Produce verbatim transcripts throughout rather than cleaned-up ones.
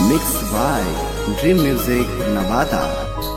Mixed by Dream Music Nevada.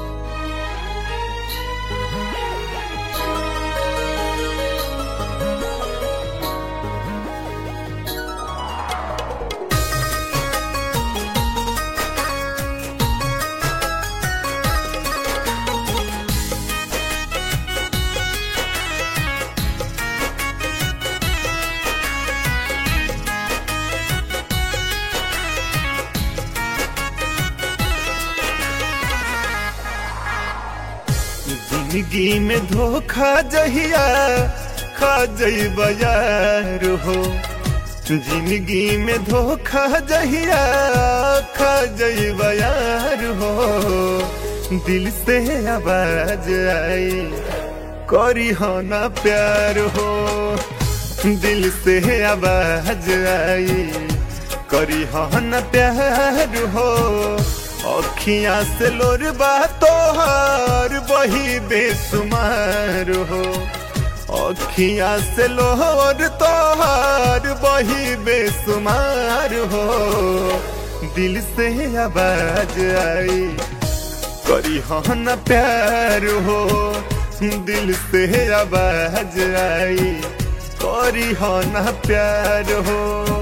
जिंदगी में धोखा जहिया खा जइबा यार हो। जिंदगी में धोखा जहिया खा जइबा यार हो। दिल से आवाज आई करी हो ना प्यार हो। दिल से आवाज आई करी हो ना प्यार हो। अखियां से लोरबा तोहार बही बेसुमार हो। अखियां से लोर तोहार बही बेसुमार हो। दिल से आवाज आई करी हो ना प्यार हो। दिल से आवाज आई करी हो ना प्यार हो।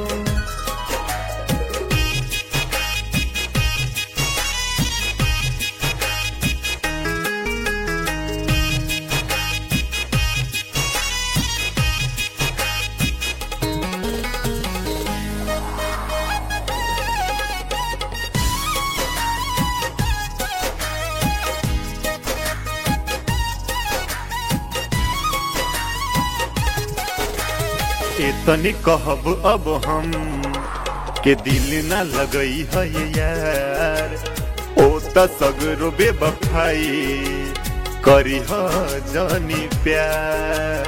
इतनी कहब अब हम के दिल ना लगई है यार। ओ त सगरो बेवफाई करी ह जानी प्यार।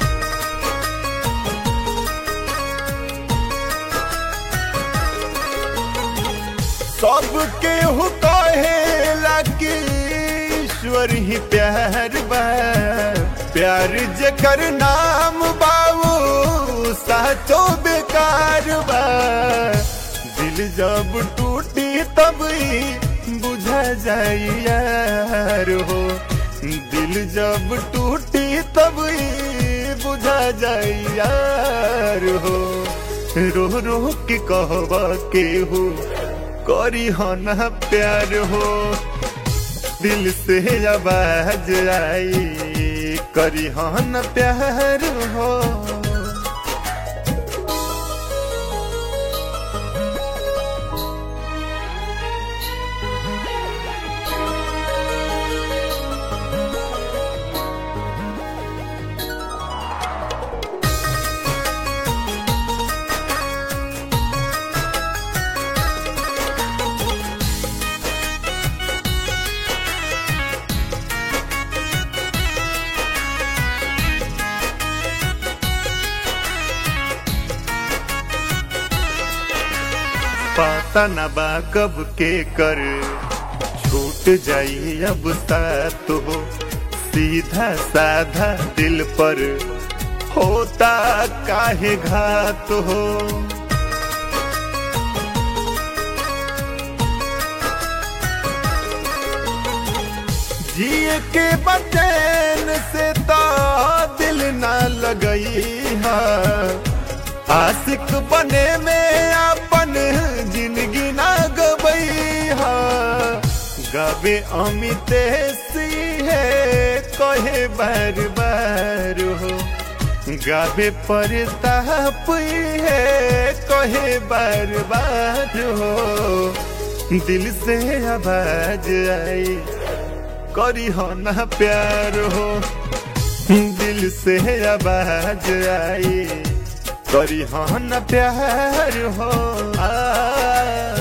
सबके हो कहेला कि ईश्वर ही प्यार बा। प्यार जेकर नाम बाबू साचो बेकार बा। दिल जब टूटी तब बुझा जाई यार हो। दिल जब टूटी तब बुझा जाई यार हो। रो रो के कहबा के हो करी हो ना प्यार हो। दिल से आवाज आई करी हो ना प्यार हो। पता न बा कब के कर छूट जाई अब साथ हो। सीधा साधा दिल पर होता काहे घात हो। जिए के बचैन से तो दिल ना लगई है। आशिक बने में अपन जिंदगी ना गबई हा। गावे अमित है कहे बार बार हो। गावे परताप है कहे बार बार हो। दिल से आवाज आई करी हो ना प्यार हो। दिल से आवाज आई करी हो ना प्यार हो। आ